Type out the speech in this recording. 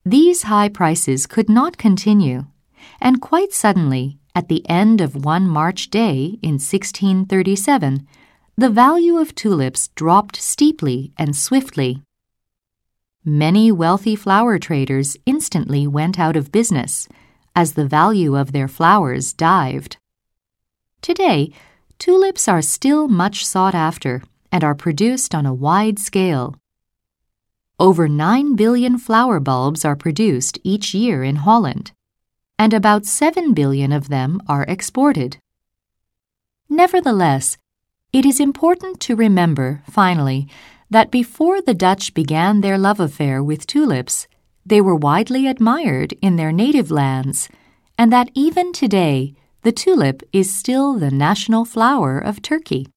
These high prices could not continue, and quite suddenly, at the end of one March day in 1637, the value of tulips dropped steeply and swiftly. Many wealthy flower traders instantly went out of business, as the value of their flowers dived. Today, tulips are still much sought after and are produced on a wide scale. Over 9 billion flower bulbs are produced each year in Holland, and about 7 billion of them are exported. Nevertheless, it is important to remember, finally, that before the Dutch began their love affair with tulips, they were widely admired in their native lands, and that even today the tulip is still the national flower of Turkey.